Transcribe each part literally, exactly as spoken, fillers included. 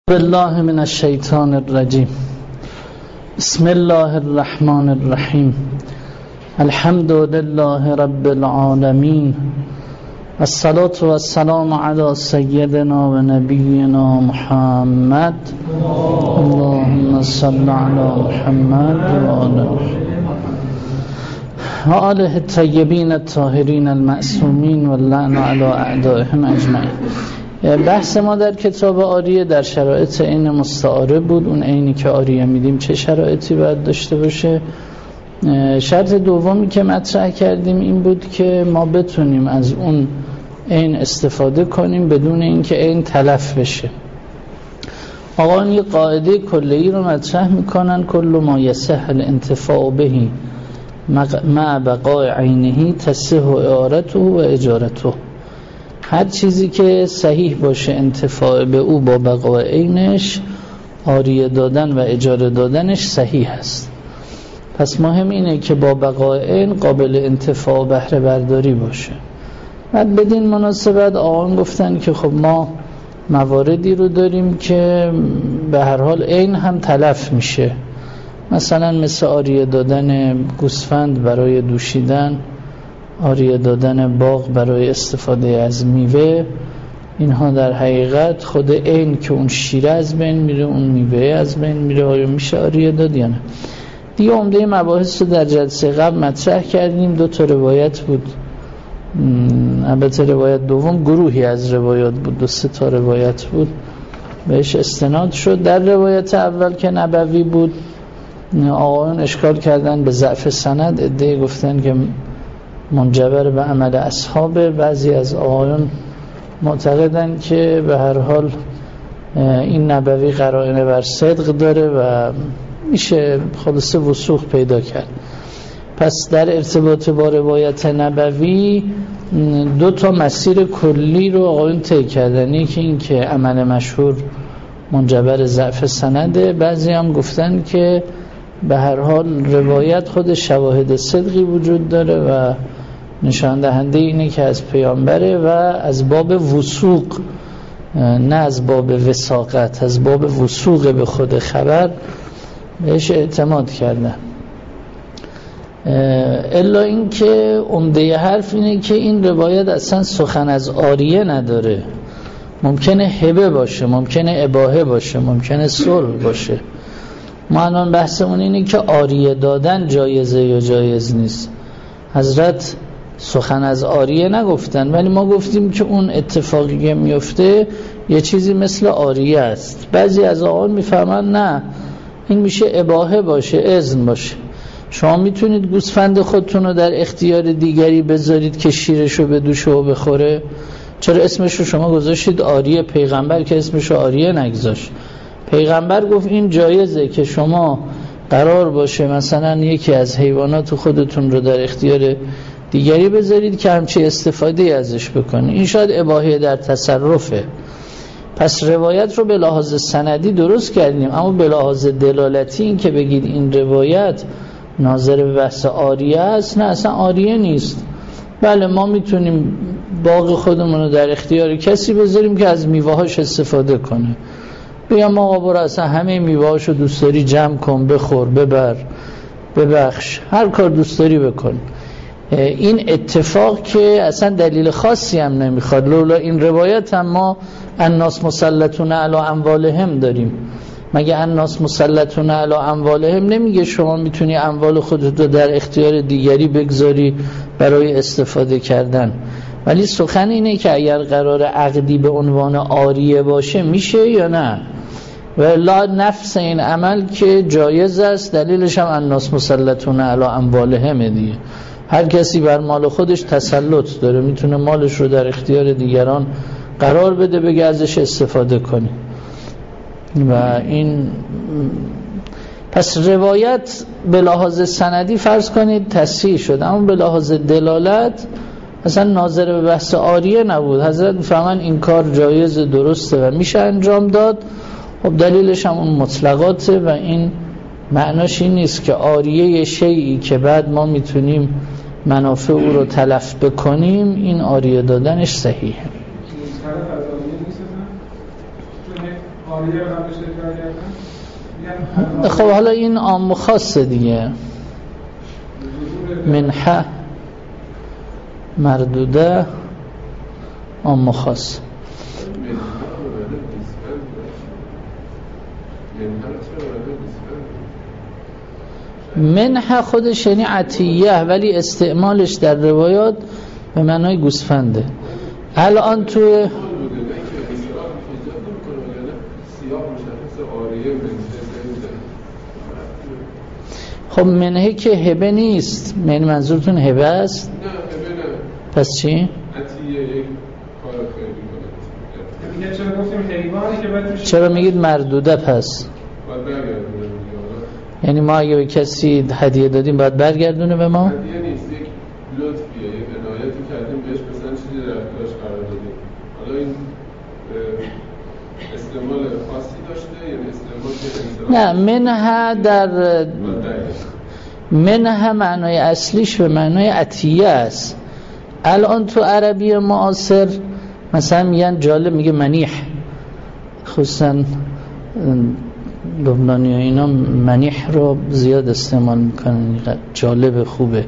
بالله من الشیطان الرجیم. بسم الله الرحمن الرحیم. الحمد لله رب العالمین. الصلاة والسلام علی سیدنا و نبینا محمد. اللهم صل علی محمد و آله الطیبین الطاهرین المعصومین و اللعن علی اعدائهم اجمعین. بحث ما در کتاب عاریه در شرایط عین مستعاره بود. اون عینی که عاریه میدیم چه شرایطی باید داشته باشه. شرط دومی که مطرح کردیم این بود که ما بتونیم از اون عین استفاده کنیم بدون اینکه عین تلف بشه. آقایان یه قاعده کلی رو مطرح میکنن: کل ما یصح الانتفاع به مع بقاء عینه تصح اعارته و اجارته. هر چیزی که صحیح باشه انتفاع به او با بقای عینش، عاریه دادن و اجاره دادنش صحیح است. پس مهم اینه که با بقای عین قابل انتفاع و بهره برداری باشه. بعد بدین مناسبت آقایان گفتن که خب ما مواردی رو داریم که به هر حال عین هم تلف میشه، مثلا مثل عاریه دادن گوسفند برای دوشیدن، عاریه دادن باغ برای استفاده از میوه. اینها در حقیقت خود عین که اون شیره از بین میره، اون میوه از بین میره، آیا میشه عاریه داد یا نه؟ دیگه عمده مباحث رو در جلسه قبل مطرح کردیم. دو تا روایت بود، البته روایت دوم گروهی از روایات بود، دو سه تا روایت بود بهش استناد شد. در روایت اول که نبوی بود آقایان اشکال کردن به ضعف سند، عده‌ای گفتن که منجبر به عمل اصحابه، بعضی از آقایان معتقدن که به هر حال این نبوی قرائن بر صدق داره و میشه خلاصه وثوق پیدا کرد. پس در ارتباط با روایت نبوی دو تا مسیر کلی رو آقایان طی کردن. یکی این که عمل مشهور منجبر ضعف سنده، بعضی هم گفتن که به هر حال روایت خود شواهد صدقی وجود داره و نشان دهنده اینه که از پیامبره و از باب وثوق، نه از باب وثاقت، از باب وثوق به خود خبر بهش اعتماد کردن. الا این که عمده حرف اینه که این روایت اصلا سخن از عاریه نداره. ممکنه هبه باشه، ممکنه اباحه باشه، ممکنه صلح باشه. ما الان بحثمون اینه که عاریه دادن جایزه یا جایز نیست. حضرت سخن از عاریه نگفتن، ولی ما گفتیم که اون اتفاقی که میفته یه چیزی مثل عاریه است. بعضی از آقایان میفهمن نه، این میشه اباحه باشه، اذن باشه. شما میتونید گوسفند خودتون رو در اختیار دیگری بذارید که شیرشو بدوشه و بخوره؟ چرا اسمشو شما گذاشتید عاریه؟ پیغمبر که اسمشو عاریه نگذاشت. پیغمبر گفت این جایزه که شما قرار باشه مثلا یکی از حیوانات خودتون رو در اختیار دیگری بذارید که همچی استفاده ازش بکنید. این شاید اباحه در تصرفه. پس روایت رو به لحاظ سندی درست کردیم، اما به لحاظ دلالتی این که بگید این روایت ناظر به بحث عاریه است، نه اصلا عاریه نیست. بله ما میتونیم باغ خودمون رو در اختیار کسی بذاریم که از میوه‌هاش استفاده کنه. بگم آقا برو اصلا همه میوه‌هاشو دوست داری جمع کن، بخور، ببر، ببخش، هر کار دوست داری بکن. این اتفاق که اصلا دلیل خاصی هم نمیخواد. لولا این روایت هم ما الناس مسلطون علی اموالهم داریم. مگه الناس مسلطون علی اموالهم نمیگه شما میتونی اموال خودت رو در اختیار دیگری بگذاری برای استفاده کردن؟ ولی سخن اینه که اگر قرار عقدی به عنوان عاریه باشه میشه یا نه. و لا نفس این عمل که جایز است، دلیلش هم الناس مسلطون علی اموالهم دیگه. هر کسی بر مال خودش تسلط داره، میتونه مالش رو در اختیار دیگران قرار بده، بگه ازش استفاده کنی. و این پس روایت به لحاظ سندی فرض کنید تصحیح شد، اما به لحاظ دلالت اصلا ناظر به بحث عاریه نبود. حضرت میفهمن این کار جایز، درسته و میشه انجام داد. خب دلیلش هم اون مطلقاته و این معناش این نیست که عاریه شیئی که بعد ما میتونیم منافع او رو تلف بکنیم این عاریه دادنش صحیحه. آریه رو قبلش تکرار کردن. خب حالا این عام و خاصه دیگه. منحه مردوده عام و خاص. منحه خودش یعنی عطیه، ولی استعمالش در روایات به معنای گوسفنده. الان تو خب منحه که هبه نیست، من منظورتون هبه است؟ نه هبه نه. پس چی؟ عطیه یک کار خیلی کنه. چرا گفتیم حیوانی که باید چرا میگید مردوده پس؟ باید برگردونه. یعنی ما اگه به کسی هدیه دادیم باید برگردونه به ما؟ هدیه نیست، یک لطفیه، یک عنایتی کردیم بهش، مثلا چیزی در اختیارش قرار دادیم. حالا این استعمال خاصی داشته یا استعمال که نه، منحه در منحه معنای اصلیش به معنای عطیه است. الان تو عربی معاصر مثلا میگن جالب، میگه منیح، خصوصا لبنانی ها اینا منیح رو زیاد استعمال میکنن، جالب خوبه.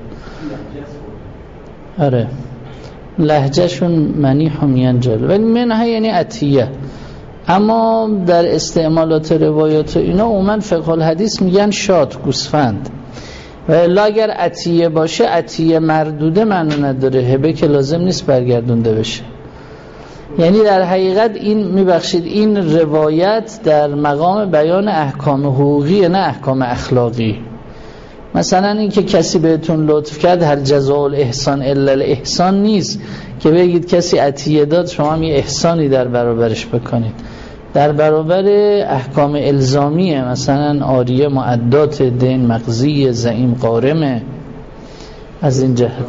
آره لهجه شون منیح هم میگن جالب، ولی منحه یعنی عطیه. اما در استعمالات روایات اینا عموما فقه الحدیث میگن شات، گوسفند. و الا اگر عطیه باشه، عطیه مردوده معنی نداره، هبه که لازم نیست برگردونده بشه. یعنی در حقیقت این میبخشید این روایت در مقام بیان احکام حقوقی نه احکام اخلاقی. مثلا این که کسی بهتون لطف کرد، هل جزاء الاحسان الا الاحسان نیست که بگید کسی عطیه داد شما هم یه احسانی در برابرش بکنید. در برابر احکام الزامیه، مثلا عاریه معدات، دین مقضی، زعیم قارمه. از این جهت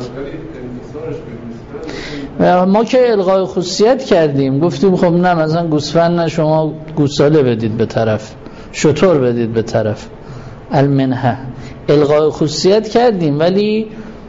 ما که الغای خصوصیت کردیم، گفتیم خب نه مثلا گوسفند نه، شما گوساله بدید به طرف، شتر بدید به طرف. المنحه الغای خصوصیت کردیم، ولی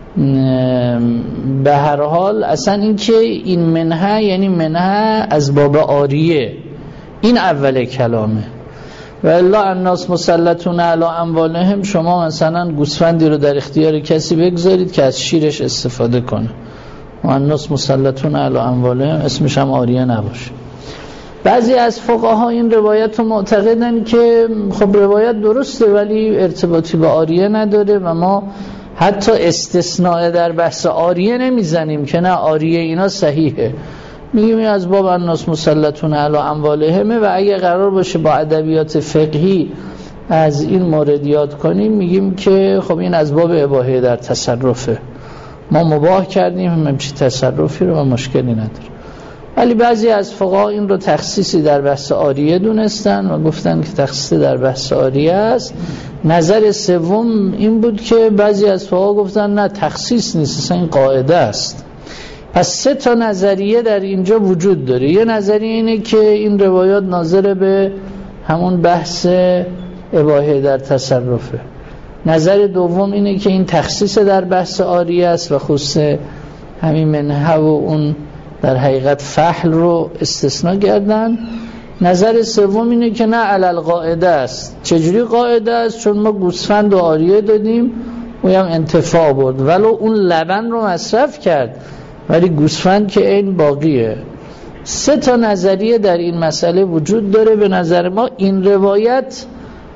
به هر حال اصلا این که این منحه یعنی منحه از باب عاریه، این اول کلامه. و الا الناس مسلطون علی اموالهم، شما مثلا گوسفندی رو در اختیار کسی بگذارید که از شیرش استفاده کنه، و الناس مسلطون علی اموالهم اسمش هم عاریه نباشه. بعضی از فقها این روایت رو معتقدن که خب روایت درسته ولی ارتباطی به عاریه نداره و ما حتی استثناء در بحث عاریه نمیزنیم که نه عاریه اینا صحیحه، میگیم از باب الناس مسلطون علی اموالهم. و اگه قرار باشه با ادبیات فقهی از این مورد یاد کنیم، میگیم که خب این از باب اباحه در تصرفه، ما مباح کردیم همچین تصرفی رو و مشکلی نداره. ولی بعضی از فقها این رو تخصیصی در بحث عاریه دونستن و گفتن که تخصیص در بحث عاریه است. نظر سوم این بود که بعضی از فقها گفتن نه تخصیص نیست، اصلا این قاعده است. پس سه تا نظریه در اینجا وجود داره. یه نظریه اینه که این روایات ناظر به همون بحث اباحه در تصرفه. نظر دوم اینه که این تخصیص در بحث عاریه است و خصوص همین منحه و اون در حقیقت فحل رو استثناء کردن. نظر سوم اینه که نه علل قاعده است. چجوری قاعده است؟ چون ما گوسفند و عاریه دادیم و هم انتفاع برد، ولو اون لبن رو مصرف کرد ولی گوسفند که این باقیه. سه تا نظریه در این مسئله وجود داره. به نظر ما این روایت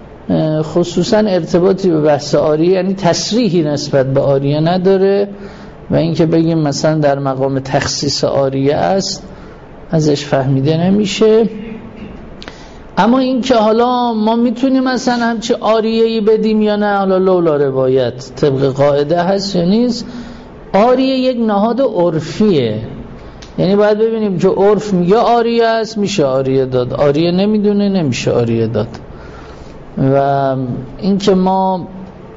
خصوصا ارتباطی به بحث عاریه، یعنی تصریحی نسبت به عاریه نداره و اینکه بگیم مثلا در مقام تخصیص عاریه است ازش فهمیده نمیشه. اما اینکه حالا ما میتونیم مثلا همچی عاریه‌ای بدیم یا نه، حالا لولا روایت طبق قاعده هست یا نیست. عاریه یک نهاد عرفیه، یعنی باید ببینیم که عرف میگه عاریه است میشه عاریه داد، عاریه نمیدونه نمیشه عاریه داد. و اینکه ما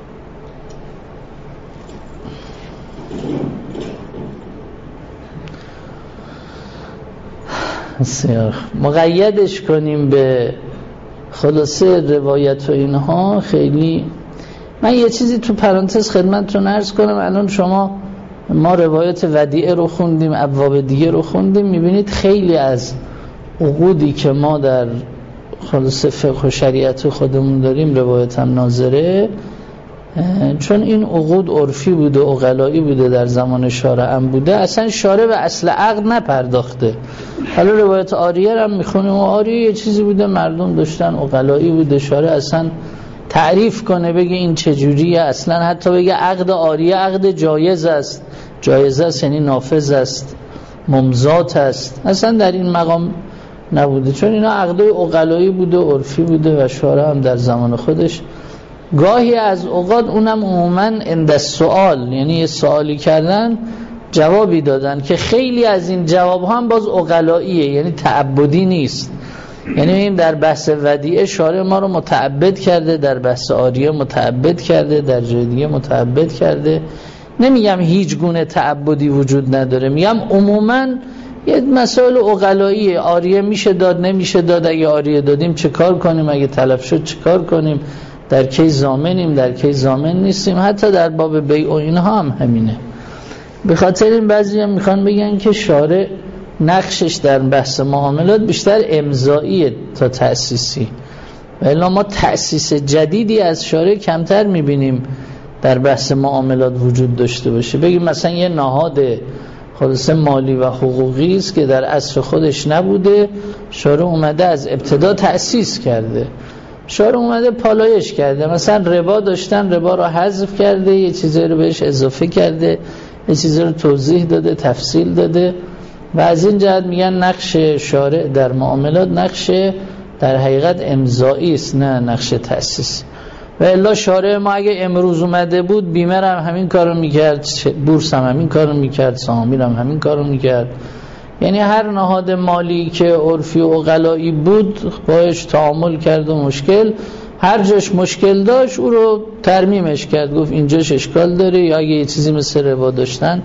مقیدش کنیم به خلاصه روایت و اینها خیلی. من یه چیزی تو پرانتز خدمتتون عرض کنم. الان شما ما روایت ودیعه رو خوندیم، ابواب دیگه رو خوندیم، میبینید خیلی از عقودی که ما در خلاص فقه و شریعت خودمون داریم، روایت هم ناظره، چون این عقود عرفی بوده، عقلایی بوده، در زمان شارع هم بوده، اصلا شارع به اصل عقد نپرداخته. حالا روایت آریه هم میخونیم و آریه یه چیزی بوده مردم داشتن، عقلایی بوده، شارع اصلا تعریف کنه بگه این چجوریه، اصلا حتی بگه عقد آریه عقد جایز است، جایز است یعنی نافذ است، ممضات است، اصلا در این مقام نبوده، چون اینا عقدای عقلایی بوده، عرفی بوده و شارع هم در زمان خودش گاهی از اوقات اونم عموماً عند السؤال، یعنی یه سوالی کردن جوابی دادن که خیلی از این جواب هم باز عقلاییه، یعنی تعبدی نیست. یعنی این در بحث ودیعه شارع ما رو متعبد کرده، در بحث آریه متعبد کرده، در جای دیگه متعبد کرده. نمیگم هیچ گونه تعبدی وجود نداره، میگم عموماً یه مسائل عقلاییه. آریه میشه داد، نمیشه داد، اگه آریه دادیم چه کار کنیم، اگه طلب شد چه کار کنیم، در کی ضامنیم، در کی ضامن نیستیم. حتی در باب بیع و اینها هم همینه. به خاطر این بعضی هم میخوان بگن که شارع نقشش در بحث معاملات بیشتر امضاییه تا تأسیسی، ولی ما تأسیس جدیدی از شارع کمتر میبینیم در بحث معاملات وجود داشته باشه. بگیم مثلا یه نهاد خلاصه مالی و حقوقی است که در اصل خودش نبوده، شارع اومده از ابتدا تأسیس کرده، شارع اومده پالایش کرده، مثلا ربا داشتن، ربا رو حذف کرده، یه چیزی رو بهش اضافه کرده، یه چیزی رو توضیح داده، تفصیل داده. و از این جهت میگن نقش شارع در معاملات نقش در حقیقت امضایی است، نه نقش تأسیس. و الا شارع ما اگه امروز اومده بود بیمه هم همین کارو میکرد، بورس هم همین کارو میکرد، سهامی هم همین کارو میکرد. یعنی هر نهاد مالی که عرفی و عقلایی بود باش تعامل کرد و مشکل، هر جاش مشکل داشت او رو ترمیمش کرد، گفت اینجاش اشکال داره، یا اگه یه چیزی مثل ربا داشتن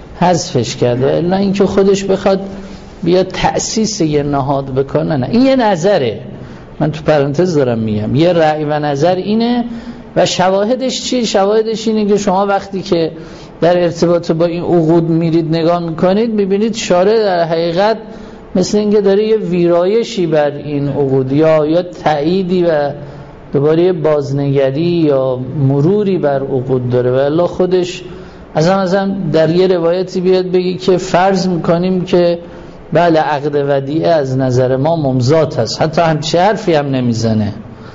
حذفش کرد. الا اینکه خودش بخواد بیا تأسیس یه نهاد بکنه، نه. این یه نظره، من تو پرانتز دارم میگم، یه رأی و نظر اینه. و شواهدش چی؟ شواهدش اینه که شما وقتی که در ارتباط با این عقود میرید نگاه میکنید، میبینید شارع در حقیقت مثل اینکه داره یه ویرایشی بر این عقود یا یا تأییدی و دوباره بازنگری یا مروری بر عقود داره. و الله خودش از هم از هم در یه روایتی بیاد بگی که فرض میکنیم که بله عقد ودیعه از نظر ما ممضات هست، حتی همچه حرفی هم نمیزنه،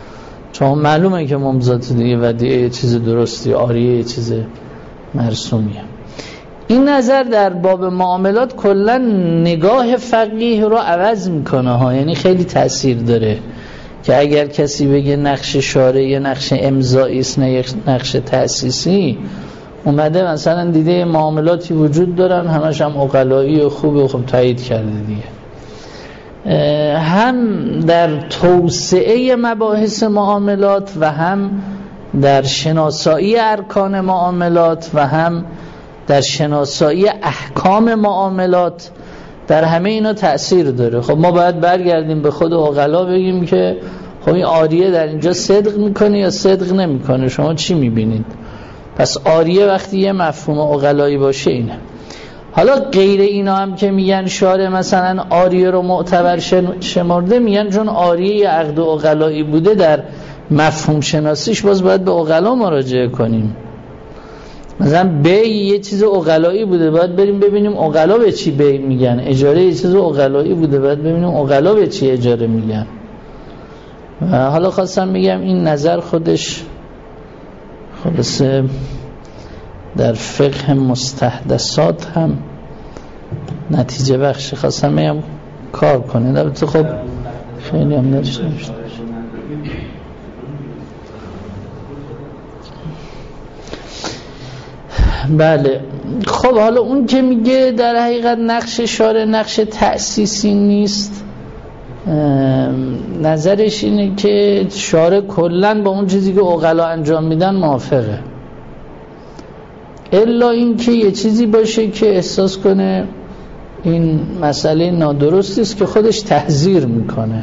چون معلومه که ممضات دیگه ودیعه یه چیز درستی، آریه یه چیز مرسومیه. این نظر در باب معاملات کلا نگاه فقیه رو عوض میکنه ها، یعنی خیلی تأثیر داره که اگر کسی بگه نقش شارع یه نقش امضایی است نه یک نقش تأسیسی، اومده مثلا دیده معاملاتی وجود دارن همش هم عقلایی و خوب و خوب تایید کرده دیگه. هم در توسعه مباحث معاملات و هم در شناسایی ارکان معاملات و هم در شناسایی احکام معاملات، در همه اینا تأثیر داره. خب ما باید برگردیم به خود عقلا بگیم که خب این آریه در اینجا صدق میکنه یا صدق نمیکنه، شما چی میبینید؟ پس آریه وقتی یه مفهوم عقلایی باشه اینه. حالا غیر اینا هم که میگن شارع مثلا آریه رو معتبر شمرده، میگن چون آریه یه عقد عقلایی بوده در مفهوم شناسیش باز باید به عقلا مراجعه کنیم. مثلا بیع یه چیز عقلایی بوده، باید بریم ببینیم عقلا به چی بیع میگن. اجاره یه چیز عقلایی بوده، باید ببینیم عقلا به چی اجاره میگن. حالا خواستم میگم این نظر خودش خلاصه در فقه مستحدثات هم نتیجه بخش، خواستم میگم کار کنید. البته خب خیلی هم نرشته نمیشته. بله خب حالا اون که میگه در حقیقت نقش شارع نقش تأسیسی نیست، نظرش اینه که شارع کلن با اون چیزی که عقلا انجام میدن موافقه، الا این که یه چیزی باشه که احساس کنه این مسئله نادرستی است که خودش تحذیر میکنه.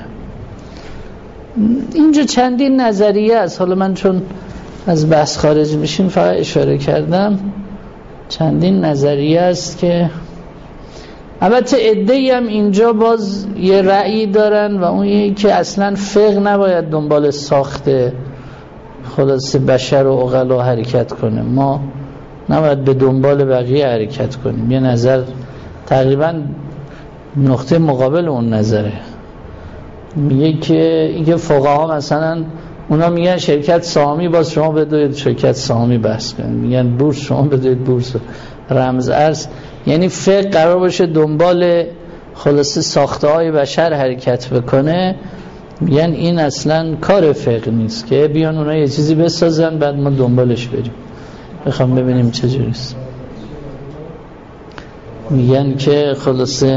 اینجا چندین نظریه است، حالا من چون از بحث خارج میشیم فقط اشاره کردم. چندین نظریه است که البته عده‌ای هم اینجا باز یه رأیی دارن و اون یکی که اصلا فقه نباید دنبال ساخته خلاص بشر و عقلا حرکت کنه، ما نباید به دنبال بقیه حرکت کنیم. یه نظر تقریبا نقطه مقابل اون نظره، میگه که اینکه فقها مثلا اونا میگن شرکت سهامی باز شما بدوید شرکت سهامی بحث کنید، میگن بورس شما بدوید بورس رمز ارز. یعنی فقه قرار باشه دنبال خلاصه ساخته های بشر حرکت بکنه، میگن این اصلا کار فقه نیست که بیان اونا یه چیزی بسازن بعد ما دنبالش بریم. بخوام ببینیم چجوریست. میگن که خلاصه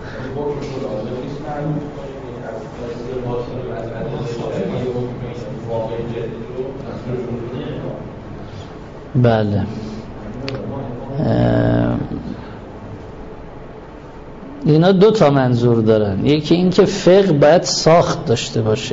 بله اینا دو تا منظور دارن. یکی این که فقه باید ساخت داشته باشه،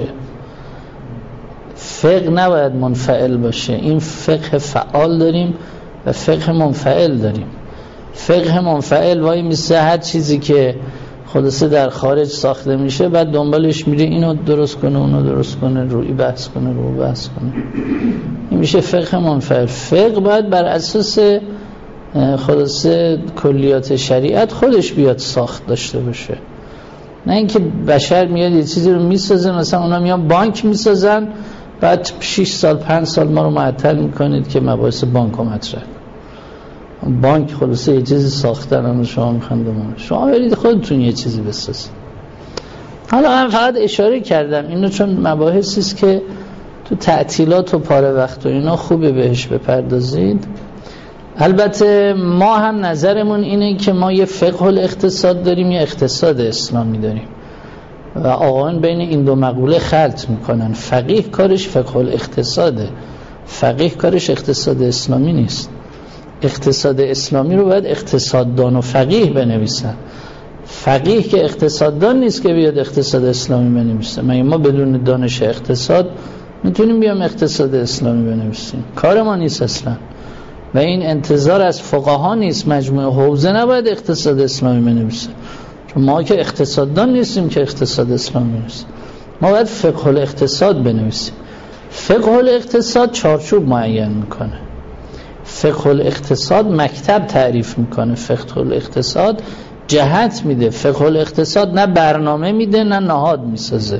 فقه نباید منفعل باشه. این فقه فعال داریم و فقه منفعل داریم. فقه منفعل وای میسه هر چیزی که خلاصه در خارج ساخته میشه بعد دنبالش میره اینو درست کنه اونو درست کنه روی بحث کنه رو بحث کنه، این میشه فقه منفعل. فقه باید بر اساس خلاصه کلیات شریعت خودش بیاد ساخت داشته باشه، نه اینکه بشر میاد یه چیزی رو میسازه. مثلا اونا میان بانک میسازن بعد شش سال پنج سال ما رو معطل میکنید که مباحث بانک رو مطرح. بانک خلاصه یه چیزی ساختن اما شما میخوان بمونه، شما برید خودتون یه چیزی بسازید. حالا من فقط اشاره کردم اینو چون مباحثی است که تو تعطیلات و پاره وقت و اینا خوبه بهش بپردازید. البته ما هم نظرمون اینه که ما یه فقه الاقتصاد داریم یه اقتصاد اسلامی داریم و آقایان بین این دو مقوله خلط میکنن. فقیه کارش فقه الاقتصاده، فقیه کارش اقتصاد اسلامی نیست. اقتصاد اسلامی رو باید اقتصاددان و فقیه بنویسن. فقیه که اقتصاددان نیست که بیاد اقتصاد اسلامی بنویسه. مگه ما بدون دانش اقتصاد میتونیم بیام اقتصاد اسلامی بنویسیم؟ کار ما نیست اصلا و این انتظار از فقها نیست. مجموعه حوزه نباید اقتصاد اسلامی بنویسه، چون ما که اقتصاددان نیستیم که اقتصاد اسلامی بنویسیم. ما باید فقه الاقتصاد بنویسیم. فقه الاقتصاد چارچوب معین میکنه، فقه الاقتصاد مکتب تعریف میکنه، فقه الاقتصاد جهت میده. فقه الاقتصاد نه برنامه میده نه نهاد میسازه.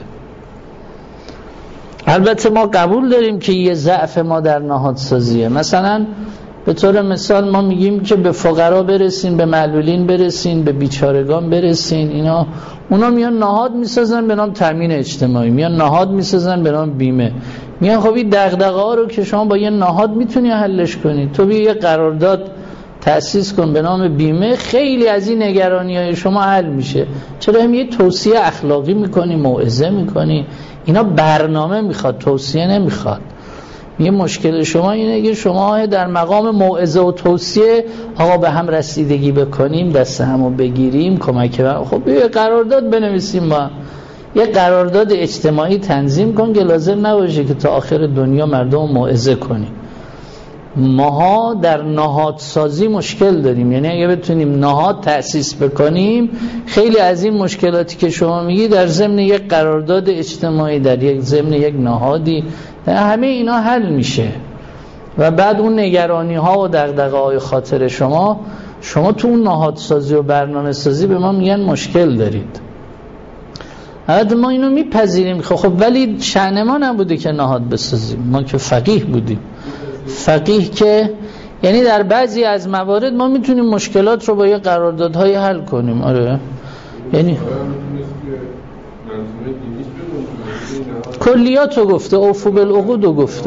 البته ما قبول داریم که یه ضعف ما در نهاد سازیه. مثلا به طور مثال ما میگیم که به فقرا برسین، به معلولین برسین، به بیچارگان برسین. اینا اونا میان نهاد میسازن به نام تامین اجتماعی، میان نهاد میسازن به نام بیمه. میان خب این دغدغه ها رو که شما با یه نهاد میتونی حلش کنی. تو بیا یه قرارداد تأسیس کن به نام بیمه، خیلی از این نگرانی‌های شما حل میشه. چرا هم یه توصیه اخلاقی میکنی، موعظه میکنی. اینا برنامه میخواد، توصیه نمیخواد. یه مشکل شما اینه که شما در مقام موعظه و توصیه آقا به هم رسیدگی بکنیم، دست همو بگیریم، کمک هم. خب یه قرارداد بنویسیم، با یه قرارداد اجتماعی تنظیم کن که لازم نباشه که تا آخر دنیا مردم موعظه کنیم. ماها در نهادسازی مشکل داریم، یعنی اگه بتونیم نهاد تأسیس بکنیم خیلی از این مشکلاتی که شما میگی در ضمن یک قرارداد اجتماعی، در یک ضمن یک نهادی، در همه اینا حل میشه و بعد اون نگرانی ها و دغدغه های خاطر شما شما تو اون نهادسازی و برنامه سازی به ما میگن مشکل دارید. البته ما اینو میپذیریم خب خب ولی شأن ما نبوده که نهاد بسازیم، ما که فقیه بودیم. فقیه که یعنی در بعضی از موارد ما میتونیم مشکلات رو با یه قراردادهای حل کنیم. آره یعنی کلیات رو گفته، اوفو بالعقود رو گفته،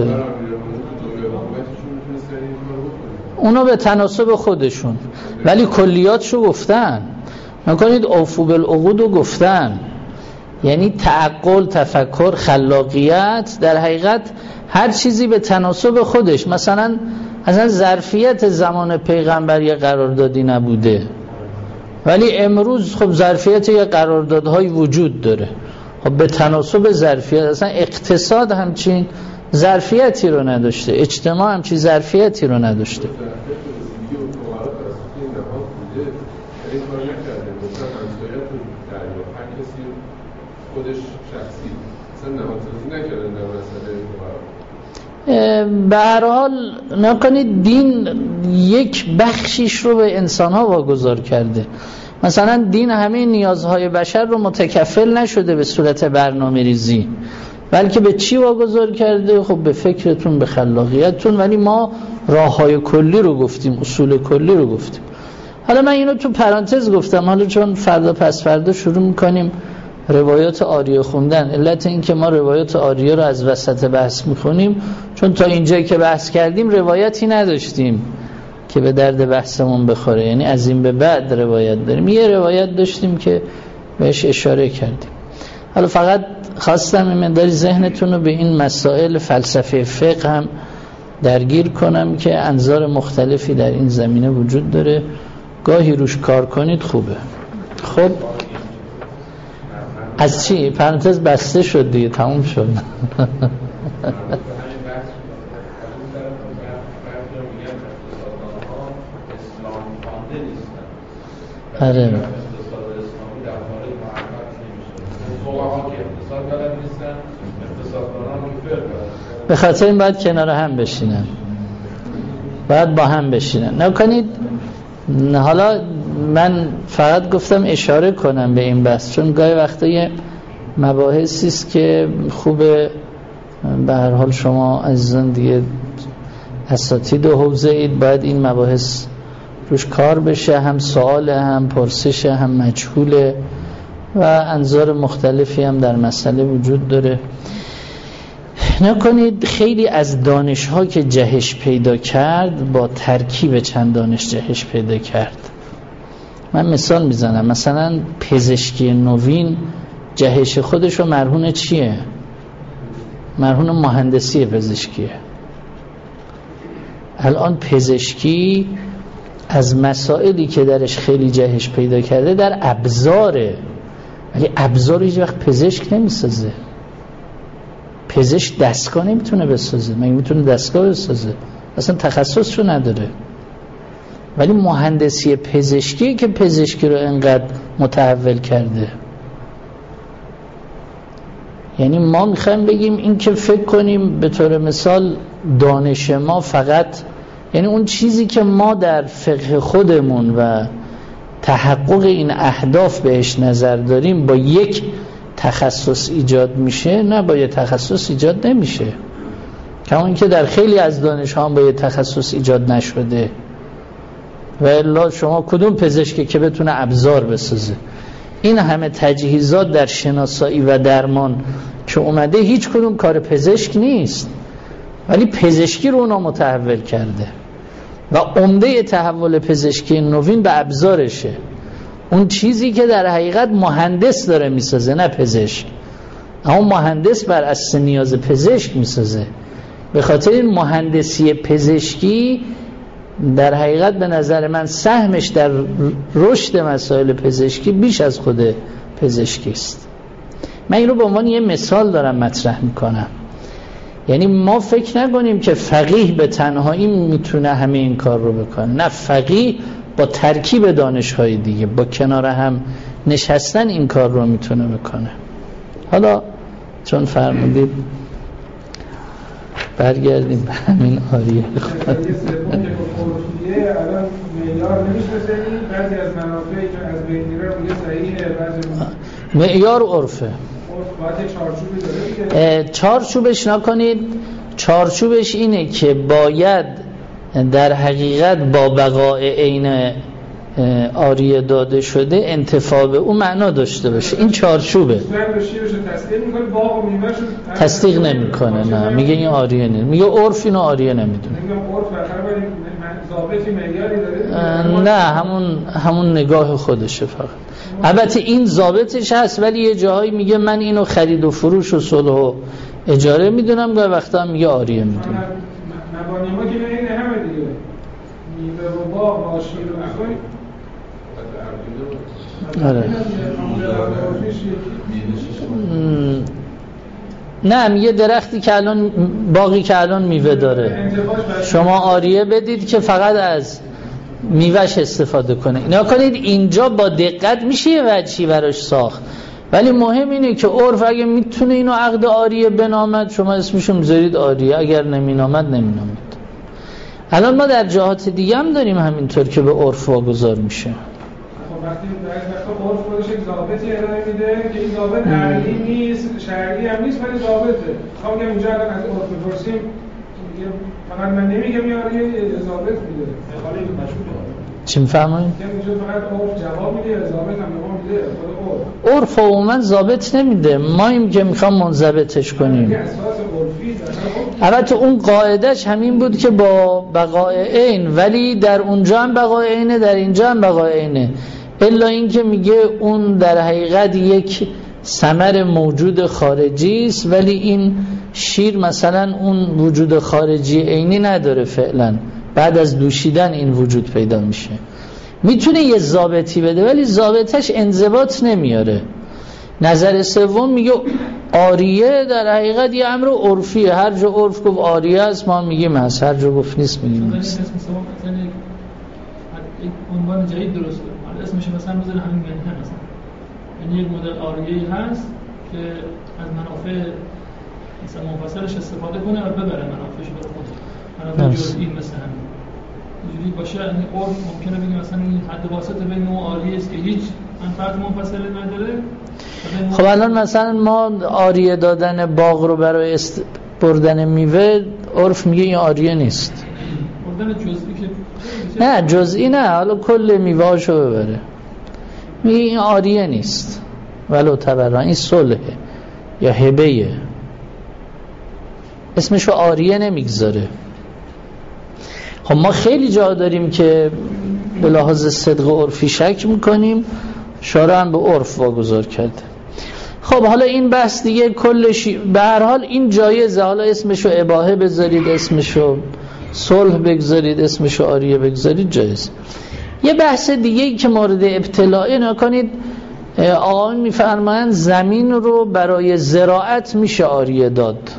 اونا به تناسب خودشون، ولی کلیات رو گفتن. نکنید اوفو بالعقود رو گفتن، یعنی تعقل، تفکر، خلاقیت، در حقیقت هر چیزی به تناسب خودش. مثلا اصلا ظرفیت زمان پیغمبر یه قراردادی نبوده، ولی امروز خب ظرفیت یه قراردادهای وجود داره. خب به تناسب ظرفیت، اصلا اقتصاد همچین ظرفیتی رو نداشته، اجتماع همچین ظرفیتی رو نداشته. به هر حال نکنید دین یک بخشیش رو به انسان‌ها واگذار کرده. مثلا دین همه نیازهای بشر رو متکفل نشده به صورت برنامه ریزی، بلکه به چی واگذار کرده؟ خب به فکرتون، به خلاقیتتون. ولی ما راههای کلی رو گفتیم، اصول کلی رو گفتیم. حالا من اینو تو پرانتز گفتم، حالا چون فردا پس فردا شروع میکنیم روایات آریه خوندن. علت این که ما روایات آریه رو از وسط بحث میخونیم چون تا اینجایی که بحث کردیم روایتی نداشتیم که به درد بحثمون بخوره، یعنی از این به بعد روایت داریم. یه روایت داشتیم که بهش اشاره کردیم. حالا فقط خواستم این مقداری ذهنتون رو به این مسائل فلسفه فقه هم درگیر کنم که انظار مختلفی در این زمینه وجود داره، گاهی روش کار کنید خوبه. خب از چی؟ پرانتز بسته شد دیگه، تموم شد. آره به خاطر این باید کنار هم بشینن، باید با هم بشینن. نکنید حالا من فقط گفتم اشاره کنم به این بحث چون گاهی وقتا یه مباحثی است که خوبه به هر حال شما عزیزان دیگه اساتید و حوزه اید، باید این مباحث روش کار بشه، هم سوال هم پرسش هم مجهوله و انظار مختلفی هم در مسئله وجود داره. نکنید خیلی از دانش‌ها که جهش پیدا کرد با ترکیب چند دانش جهش پیدا کرد. من مثال میزنم، مثلا پزشکی نوین جهش خودشو مرهون چیه؟ مرهون مهندسی پزشکیه. الان پزشکی از مسائلی که درش خیلی جهش پیدا کرده در ابزاره، ولی ابزار هیچ وقت پزشک نمیسازه. پزشک دستگاه نمیتونه بسازه، مگه میتونه دستگاه بسازه؟ اصلا تخصصشو نداره. ولی مهندسی پزشکی که پزشکی رو انقدر متحول کرده. یعنی ما میخوایم بگیم این که فکر کنیم به طور مثال دانش ما فقط، یعنی اون چیزی که ما در فقه خودمون و تحقق این اهداف بهش نظر داریم با یک تخصص ایجاد میشه، نه با یک تخصص ایجاد نمیشه. کما اینکه در خیلی از دانش ها با یک تخصص ایجاد نشده. و الا شما کدوم پزشکی که بتونه ابزار بسازه؟ این همه تجهیزات در شناسایی و درمان که اومده هیچ کدوم کار پزشک نیست، ولی پزشکی رو اونا متحول کرده و عمده تحول پزشکی نوین به ابزارشه. اون چیزی که در حقیقت مهندس داره میسازه نه پزشک، اما مهندس بر اساس نیاز پزشک میسازه. به خاطر این مهندسی پزشکی در حقیقت به نظر من سهمش در رشد مسائل پزشکی بیش از خود پزشکی است. من این رو به عنوان یه مثال دارم مطرح میکنم. یعنی ما فکر نکنیم که فقیه به تنهایی میتونه همه این کار رو بکنه، نه، فقیه با ترکیب دانش‌های دیگه، با کنار هم نشستن این کار رو میتونه بکنه. حالا چون فرمودید برگردیم به همین آریه خود. الان معیار نمی‌شناسید، بعضی از منافعی که از بین میره میگه صحیحه، بعضی معیار عرفه. باید چارچوبی داره. چارچوبش نکنید، چارچوبش اینه که باید در حقیقت با بقای عین آریه داده شده انتفاع به اون معنا داشته باشه. این چارچوبه. تصدیق نمیکنه، نه، میگه این آریه نه، میگه عرف اینو آریه نمیدونه. نه، همون همون نگاه خودشه فقط. البته این ضابطش هست، ولی یه جاهایی میگه من اینو خرید و فروش و صلح و اجاره میدونم، گاهی وقتا هم میگه آریه میدونم. مبانی ما که این همه دیگه میوه و باغ و شیر و اخوی. آره. نه، میگه درختی که الان باقی که الان میوه داره شما آریه بدید که فقط از میوهش استفاده کنه. اینا کنید اینجا با دقت میشه یه وجهی براش ساخت. ولی مهم اینه که عرف اگه میتونه اینو عقد عاریه بنامد شما اسمشو میذارید عاریه، اگر نمینامد نمینامد. الان ما در جهات دیگه هم داریم همینطور که به عرف واگذار میشه. وقتی در عرف خودش یک ضابطی ارائه میده که این ضابط عقلی نیست، شرعی هم نیست، ولی ضابطه. خب اگه اونجا الان از عرف بپرسیم فقط من نمیگم یه عاریه ضابط میده. خالی مشهوره. چی میفهمید؟ که اونجا فقط عرف جواب میده، ضابط هم جواب میده. خود عرف. عرف عموما ضابط نمیده. ما این که میخوام منضبطش کنیم. اساس عرفی البته اون قاعدش همین بود که با بقای عین، ولی در اونجا هم بقای عینه، در اینجا هم بقای عینه. الا این که میگه اون در حقیقت یک ثمر موجود خارجی است، ولی این شیر مثلا اون وجود خارجی عینی نداره، فعلا بعد از دوشیدن این وجود پیدا میشه. میتونه یه ضابطی بده ولی ضابطش انضباط نمیاره. نظر سوم میگه عاریه در حقیقت یه امر عرفیه، هر جا عرف گفت عاریه است ما میگیم هست، هر جا گفت نیست میگیم نیست. یک عنوان جدید درست کنیم، اسمش مثلا بذاره همین منه، مثلا یعنی یک مدل عاریه‌ای هست که از منافع مثلا منفصلش استفاده کنه و ببره منافعش برای خودش، منافع جزئی مثل همین اینجوری باشه. یعنی عرف ممکنه بگیم مثلا این حد واسطه بین اون عاریه است که هیچ منفعت منفصلی نداره. خب الان مثلا ما عاریه دادن باغ رو برای است... بردن میوه عرف میگه این عاریه نیست. بردن جزئی که نه جزئی نه، حالا کل میوه‌اشو ببره میگه این عاریه نیست ولو تبرع، این صلحه یا هبه‌ایه، اسمشو عاریه نمیگذاره. خب ما خیلی جا داریم که به لحاظ صدق عرفی شک میکنیم، شارع هم به عرف واگذار کرده. خب حالا این بحث دیگه کلش به هر حال این جایزه، حالا اسمشو اباحه بذارید، اسمشو صلح بگذارید، اسمشو عاریه بگذارید، جایز. یه بحث دیگه ای که مورد ابتلاعه نکنید، آقایون میفرمایند زمین رو برای زراعت میشه عاریه داد.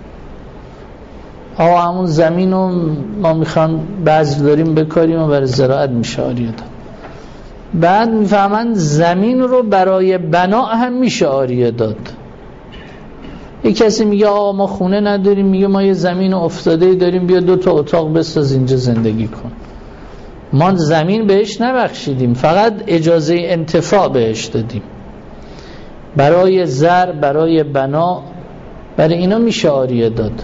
آقا همون زمین رو ما میخوان بذر داریم بکاریم و برای زراعت میشه عاریه داد. بعد میفهمند زمین رو برای بنا هم میشه عاریه داد. یک کسی میگه آقا ما خونه نداریم، میگه ما یه زمین افتاده داریم، بیا دو تا اتاق بساز اینجا زندگی کن. ما زمین بهش نبخشیدیم، فقط اجازه انتفاع بهش دادیم. برای زر، برای بنا، برای اینا میشه عاریه داد.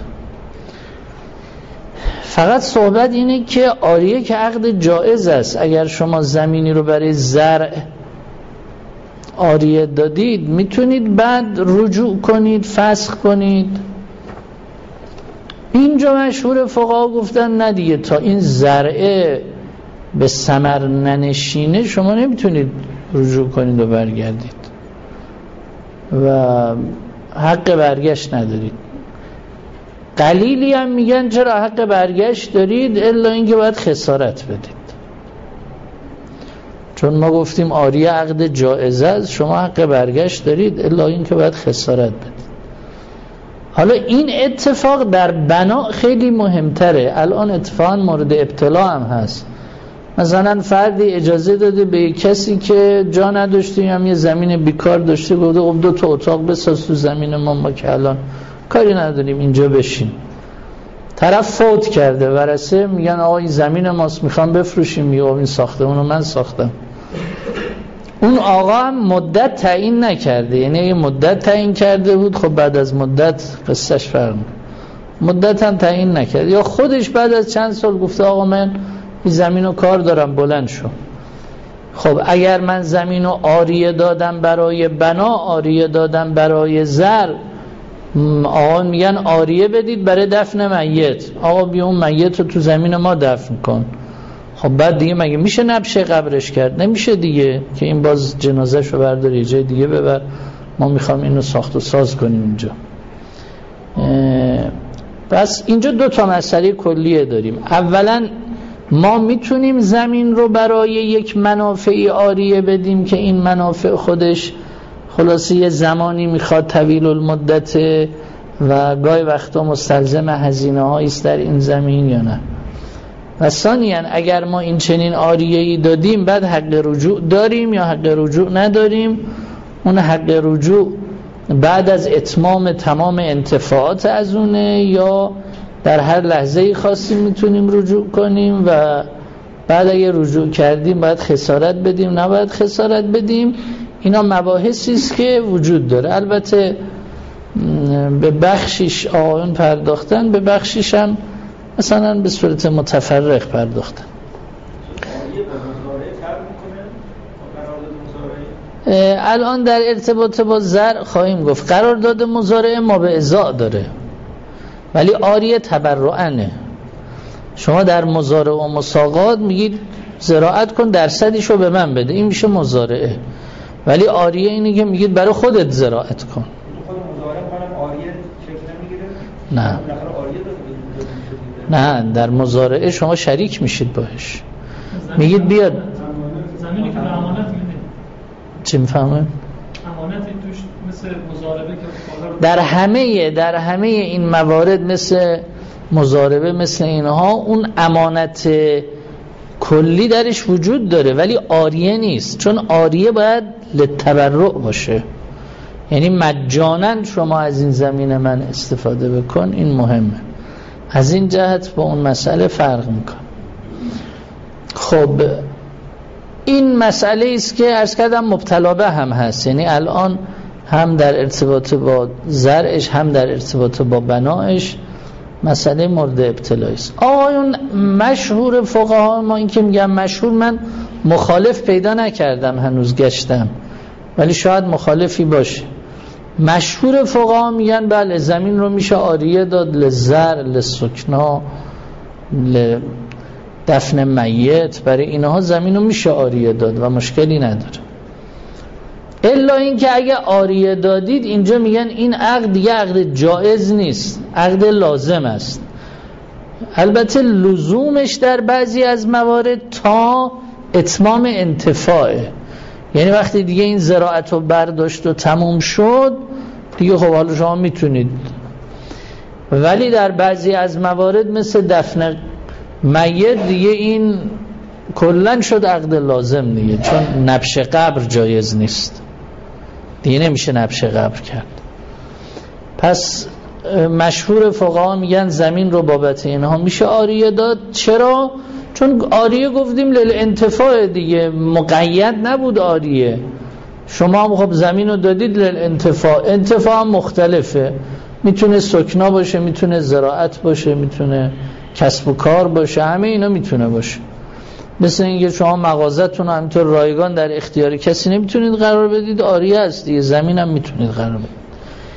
فقط صحبت اینه که عاریه که عقد جائز است. اگر شما زمینی رو برای زرع عاریه دادید میتونید بعد رجوع کنید، فسخ کنید. اینجا مشهور فقها گفتن نه دیگه، تا این زرعه به ثمر ننشینه شما نمیتونید رجوع کنید و برگردید و حق برگشت ندارید. قلیلی هم میگن چرا حق برگشت دارید، الا اینکه باید خسارت بدید، چون ما گفتیم عاریه عقد جائزه است، شما حق برگشت دارید الا اینکه باید خسارت بدید. حالا این اتفاق در بنا خیلی مهمتره. الان اتفاقا مورد ابتلا هم هست. مثلا فردی اجازه داده به کسی که جا نداشته یا یه زمین بیکار داشته، گفته خب دو تا اتاق بساز تو زمین ما، ما که الان کاری نداریم اینجا بشین. طرف فوت کرده، ورثه میگن آقا این زمین ماست میخوام بفروشیم، میگه این ساختمون رو من ساختم. اون آقا هم مدت تعیین نکرده، یعنی یه مدت تعیین کرده بود، خب بعد از مدت قصهش فرق مدت هم تعیین نکرد، یا خودش بعد از چند سال گفته آقا من این زمین رو کار دارم بلند شو. خب اگر من زمین رو عاریه دادم برای بنا، عاریه دادم برای زر، آقا میگن عاریه بدید برای دفن میت. آقا بیا اون میت رو تو زمین ما دفن کن. خب بعد دیگه مگه میشه نبشه قبرش کرد؟ نمیشه دیگه که این باز جنازه‌ش رو بردار یه جای دیگه ببر، ما میخوام اینو ساخت و ساز کنیم اینجا. پس اینجا دو تا مسئله کلیه داریم. اولا ما میتونیم زمین رو برای یک منافعی عاریه بدیم که این منافع خودش خلاصه یه زمانی میخواد طویل المدت و گاهی وقتا مستلزم هزینه هایی است در این زمین یا نه. و ثانیاً اگر ما این چنین عاریه‌ای دادیم بعد حق رجوع داریم یا حق رجوع نداریم، اون حق رجوع بعد از اتمام تمام انتفاعات از اونه یا در هر لحظه خاصی میتونیم رجوع کنیم و بعد اگه رجوع کردیم باید خسارت بدیم نباید خسارت بدیم. اینا مباحثی است که وجود داره. البته به بخشیش آقایون پرداختن، به بخشیش هم مثلا به صورت متفرق پرداختن. الان در ارتباط با زر خواهیم گفت قرارداد مزارعه ما به ازاء داره ولی آریه تبرعنه. شما در مزارعه و مساقات میگید زراعت کن درصدیشو به من بده، این میشه مزارعه. ولی آریه اینه که میگید برای خودت زراعت کن. خود مزارعه کنم آریه شکل نمیگیره؟ نه نه، در مزارعه شما شریک میشید باش، میگید بیاد زمینی که به امانت میده. چی میفهمه؟ امانتی توش مثل مزاربه که در همه در همه این موارد مثل مزاربه مثل اینها اون امانت کلی درش وجود داره ولی آریه نیست، چون آریه باید للتبرع باشه، یعنی مجانا شما از این زمین من استفاده بکن. این مهمه، از این جهت با اون مسئله فرق میکن. خب این مسئله است که عرض کردم مبتلا به هم هست، یعنی الان هم در ارتباط با زرعش هم در ارتباط با بنایش مسئله مورد ابتلایی است. آقایون مشهور فقها ما، این که میگم مشهور من مخالف پیدا نکردم هنوز گشتم ولی شاید مخالفی باشه، مشهور فقها میگن بله زمین رو میشه آریه داد لزر، لسکنا، لدفن میت، برای اینها زمین رو میشه آریه داد و مشکلی نداره. الا این که اگه آریه دادید اینجا میگن این عقد دیگه عقد جائز نیست، عقد لازم است. البته لزومش در بعضی از موارد تا اتمام انتفاعه، یعنی وقتی دیگه این زراعت رو برداشت و تموم شد دیگه خب حالا شما میتونید، ولی در بعضی از موارد مثل دفن میت دیگه این کلن شد عقد لازم دیگه، چون نبش قبر جایز نیست دیگه، نمیشه نبش قبر کرد. پس مشهور فقها میگن زمین رو بابت اینها میشه آریه داد. چرا؟ چون آریه گفتیم للانتفاع دیگه، مقید نبود آریه. شما هم خب زمین رو دادید للانتفاع، انتفاع هم مختلفه، میتونه سکنا باشه، میتونه زراعت باشه، میتونه کسب و کار باشه، همه اینا میتونه باشه. مثل اینکه شما مغازتون هم همینطور رایگان در اختیار کسی نمیتونید قرار بدید، آریه است دیگه، زمین هم میتونید قرار بدید.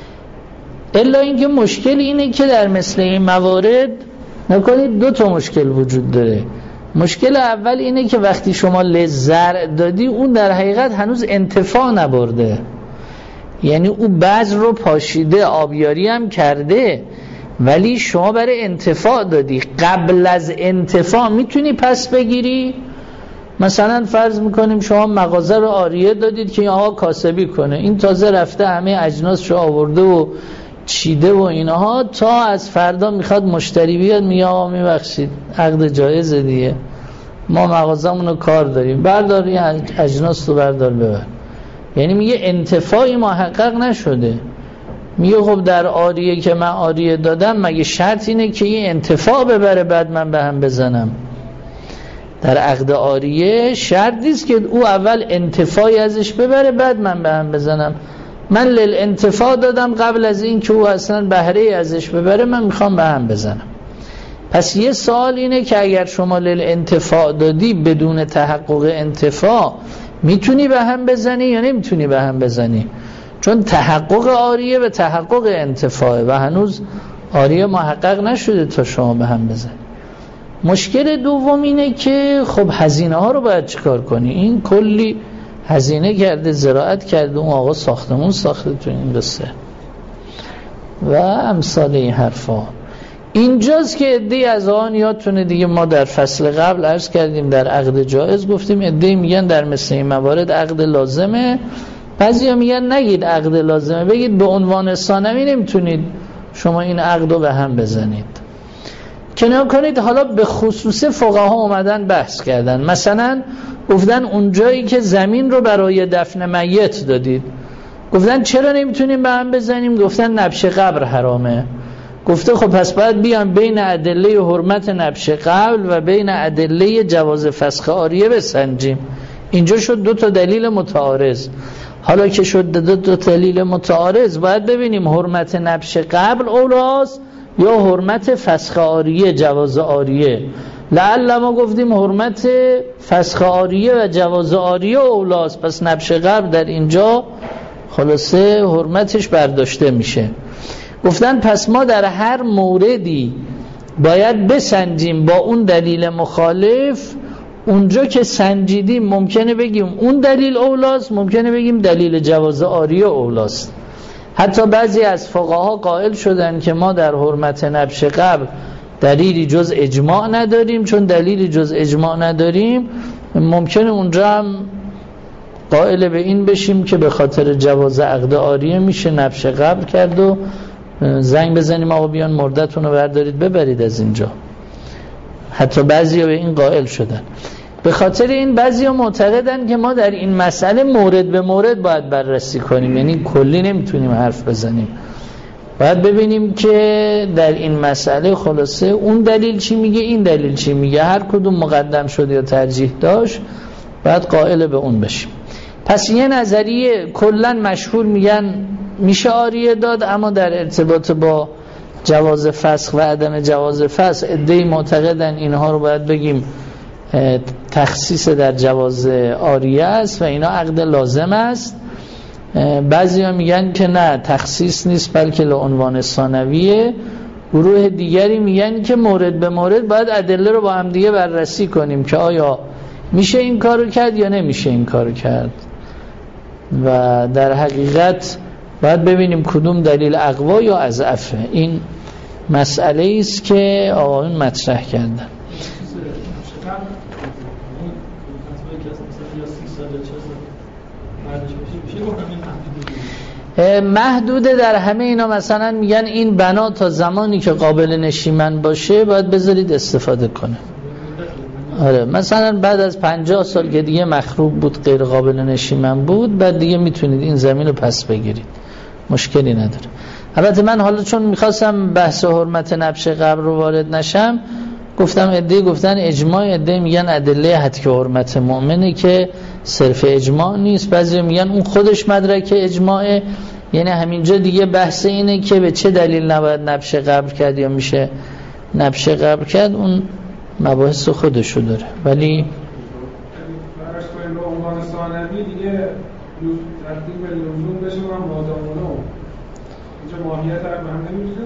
الا اینکه مشکل اینه که در مثل این موارد نکنید دو تا مشکل وجود داره. مشکل اول اینه که وقتی شما لزر دادی اون در حقیقت هنوز انتفاع نبرده، یعنی اون بذر رو پاشیده آبیاری هم کرده ولی شما برای انتفاع دادی. قبل از انتفاع میتونی پس بگیری؟ مثلا فرض میکنیم شما مغازه رو آریه دادید که این آقا کاسبی کنه، این تازه رفته همه اجناس رو آورده و چیده و اینها، تا از فردا میخواد مشتری بیاد میگه آقا میبخشید عقد جایزه دیگه، ما مغازمون رو کار داریم، بردار این اجناس رو بردار ببر. یعنی میگه انتفاعی محقق نشده. میگه خب در آریه که من آریه دادم مگه شرط اینه که این انتفاع ببره بعد من به هم بزنم؟ در عقد آریه شرط نیست که او اول انتفاعی ازش ببره بعد من به هم بزنم. من للانتفاع دادم قبل از این که او اصلا بهره ازش ببره من میخوام به هم بزنم. پس یه سوال اینه که اگر شما للانتفاع دادی بدون تحقق انتفاع میتونی به هم بزنی یا نمیتونی به هم بزنی؟ چون تحقق آریه به تحقق انتفاعه و هنوز آریه محقق نشده تا شما به هم بزنی. مشکل دوم اینه که خب هزینه ها رو باید چیکار کنی؟ این کلی هزینه کرده، زراعت کرده، اون آقا ساختمون ساخته تو این قصه و امثال این حرفا. اینجاست که عده‌ای از آن یادتونه دیگه، ما در فصل قبل عرض کردیم در عقد جایز گفتیم عده‌ای میگن در مثل این موارد عقد لازمه، بعضیا میگن نگید عقد لازمه، بگید به عنوان ثانوی نمیتونید شما این عقد رو به هم بزنید. کنار کنید حالا به خصوص فقها اومدن بحث کردن، مثلا گفتن اون جایی که زمین رو برای دفن میت دادید، گفتن چرا نمیتونیم به هم بزنیم؟ گفتن نبش قبر حرامه. گفته خب پس باید بیان بین ادله حرمت نبش قبر و بین ادله جواز فسخ عاریه بسنجیم. اینجا شد دو تا دلیل متعارض. حالا که شد دو تا دلیل متعارض، باید ببینیم حرمت نبش قبر اولاست یا حرمت فسخ عاریه، جواز عاریه. لعل ما گفتیم حرمت فسخ عاریه و جواز عاریه اولاست، پس نبش قبر در اینجا خلاصه حرمتش برداشته میشه. گفتن پس ما در هر موردی باید بسنجیم با اون دلیل مخالف. اونجا که سنجیدیم ممکنه بگیم اون دلیل اولاست، ممکنه بگیم دلیل جواز عاریه اولاست. حتی بعضی از فقها قائل شدن که ما در حرمت نبش قبر دلیلی جز اجماع نداریم. چون دلیلی جز اجماع نداریم ممکنه اونجا هم قائل به این بشیم که به خاطر جواز عقد عاریه میشه نبش قبر کرد و زنگ بزنیم آقا بیان مردتون رو بردارید ببرید از اینجا. حتی بعضی ها به این قائل شدن. به خاطر این بعضی ها معتقدن که ما در این مسئله مورد به مورد باید بررسی کنیم، یعنی کلی نمیتونیم حرف بزنیم. باید ببینیم که در این مسئله خلاصه اون دلیل چی میگه، این دلیل چی میگه، هر کدوم مقدم شده یا ترجیح داشت باید قائل به اون بشیم. پس یه نظریه کلن مشهور میگن میشه عاریه داد، اما در ارتباط با جواز فسخ و عدم جواز فسخ عده‌ای معتقدن اینها رو باید بگیم تخصیص در جواز عاریه است و اینا عقد لازم است. بعضی ها میگن که نه تخصیص نیست بلکه لعنوان ثانویه. گروه دیگری میگن که مورد به مورد باید ادله رو با هم دیگه بررسی کنیم که آیا میشه این کارو کرد یا نمیشه این کارو کرد، و در حقیقت باید ببینیم کدوم دلیل اقوا یا اضعفه. این مسئله است که آقایون مطرح کردن. محدوده در همه اینا. مثلا میگن این بنا تا زمانی که قابل نشیمن باشه باید بذارید استفاده کنه. آره مثلا بعد از پنجاه سال که دیگه مخروب بود، غیر قابل نشیمن بود، بعد دیگه میتونید این زمین رو پس بگیرید، مشکلی نداره. البته من حالا چون میخواستم بحث حرمت نبش قبر رو وارد نشم، گفتم عده گفتن اجماع، عده میگن ادله حتک حرمت مؤمنه که صرف اجماع نیست. بعضی میگن اون خودش مدرک اجماعه، یعنی همینجا دیگه بحث اینه که به چه دلیل نباید نبش قبر کرد یا میشه نبش قبر کرد، اون مباحث خودشو داره. ولی براش کنیم به عنوان ثانوی دیگه ترتیب به لزوم بشه و مادامونو اینجا ماهیت عقد به هم نمیشه.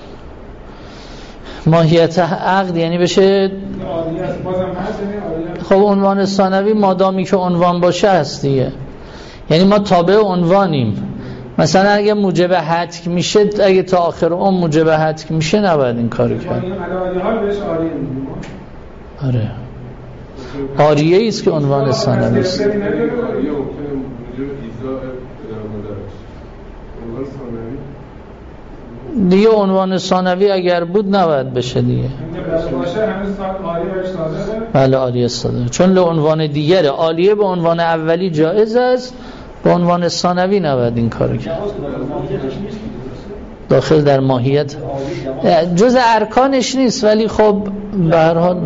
ماهیت عقد یعنی بشه خب عنوان ثانوی مادامی که عنوان باشه هست دیگه، یعنی ما تابع عنوانیم. مثلا اگه موجب حتک میشه، اگه تا آخر اون موجب حتک میشه نباید این کارو کرد. آره عاریه ایست که عنوان ثانوی است. دیگه عنوان ثانوی اگر بود نباید بشه دیگه. بله عالیه صادره، چون له عنوان دیگره. عالیه به عنوان اولی جایز است، به عنوان ثانوی نباید این کارو کرد. داخل در ماهیت جز ارکانش نیست، ولی خب به هر حال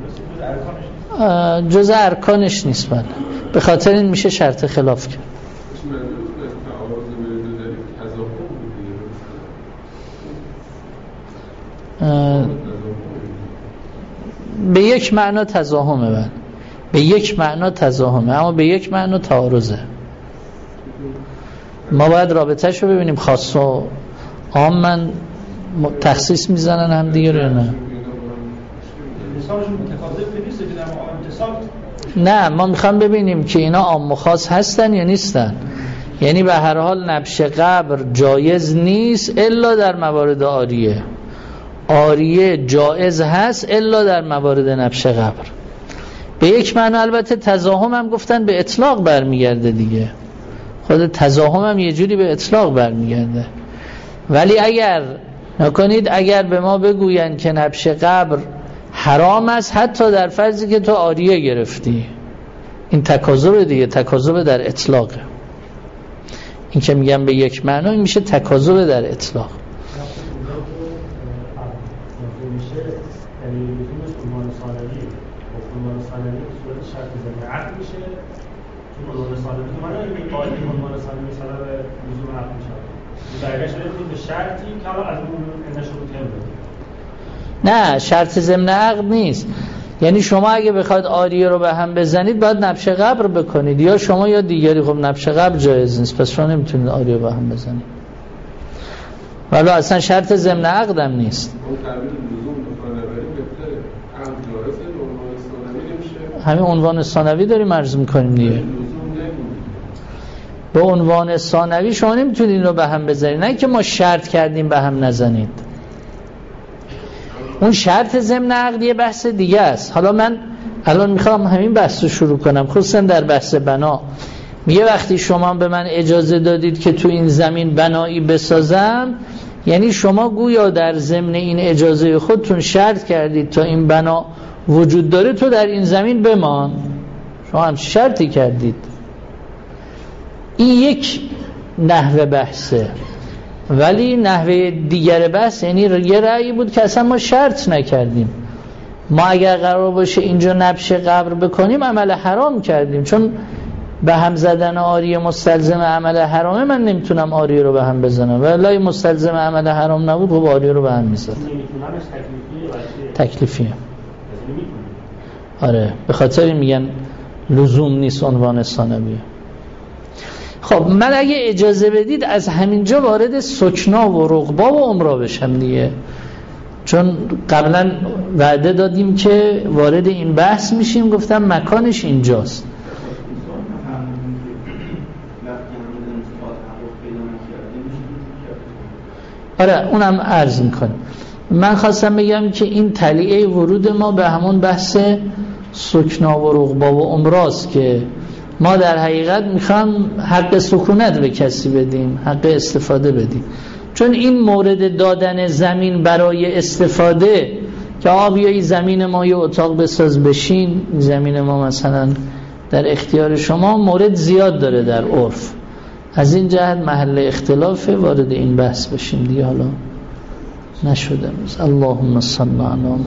جز ارکانش نیست. بله به خاطر این میشه شرط خلاف کرد. به یک معنا تضاهمه، بله به یک معنا تضاهمه، اما به یک معنا تعارضه. ما باید رابطه‌ش رو ببینیم. خاص و عام من تخصیص میزنن هم دیگه رو نه؟ نه ما میخوام ببینیم که اینا عام و خاص هستن یا نیستن. یعنی به هر حال نبش قبر جایز نیست الا در موارد عاریه، عاریه جایز هست الا در موارد نبش قبر. به یک معنی البته تضاهم هم گفتن به اطلاق برمیگرده دیگه، خود تضاهم هم یه جوری به اطلاق برمیگرده. ولی اگر نکنید اگر به ما بگوین که نبش قبر حرام است حتی در فرضی که تو عاریه گرفتی، این تکاذب دیگه، تکاذب در اطلاقه. این که میگم به یک معنا، این میشه تکاذب در اطلاق. نه شرط ضمن عقد نیست. یعنی شما اگه بخواید آریه رو به هم بزنید باید نبش قبر بکنید، یا شما یا دیگری. خب نبش قبر جایز نیست، پس شما نمیتونید آریه به هم بزنید، ولی اصلا شرط ضمن عقد هم نیست. همین عنوان ثانوی داریم عرض میکنیم دیگه. به عنوان ثانوی شما نمیتونید این رو به هم بزنید، نه که ما شرط کردیم به هم نزنید. اون شرط ضمن عقدی بحث دیگه است. حالا من الان میخوام همین بحث رو شروع کنم، خصوصا در بحث بنا. میگه وقتی شما به من اجازه دادید که تو این زمین بنایی بسازم، یعنی شما گویا در ضمن این اجازه خودتون شرط کردید تا این بنا وجود داره تو در این زمین بمان. شما هم شرطی کردید. این یک نحوه بحثه. ولی نحوه دیگر بحث یعنی یه رأیی بود که اصلا ما شرط نکردیم. ما اگر قرار باشه اینجا نبش قبر بکنیم عمل حرام کردیم، چون به هم زدن آریه مستلزم عمل حرامه. من نمیتونم آریه رو به هم بزنم، ولی مستلزم عمل حرام نبود خب آریه رو به هم میزدم. تکلیفیه. آره به خاطر میگن لزوم نیست عنوان ثانویه. خب من اگه اجازه بدید از همینجا وارد سکنا و رقبا و عمرا بشم دیگه، چون قبلا وعده دادیم که وارد این بحث میشیم، گفتم مکانش اینجاست. آره اونم عرض میکنم. من خواستم بگم که این تلیعه ورود ما به همون بحث سکنا و رقبا و عمراست که ما در حقیقت میخوام حق سکونت به کسی بدیم، حق استفاده بدیم. چون این مورد دادن زمین برای استفاده که آبیایی زمین ما یه اتاق بساز بشین، زمین ما مثلا در اختیار شما، مورد زیاد داره در عرف. از این جهت محل اختلاف وارد این بحث بشیم دیگه. حالا نشده. اللهم صل علی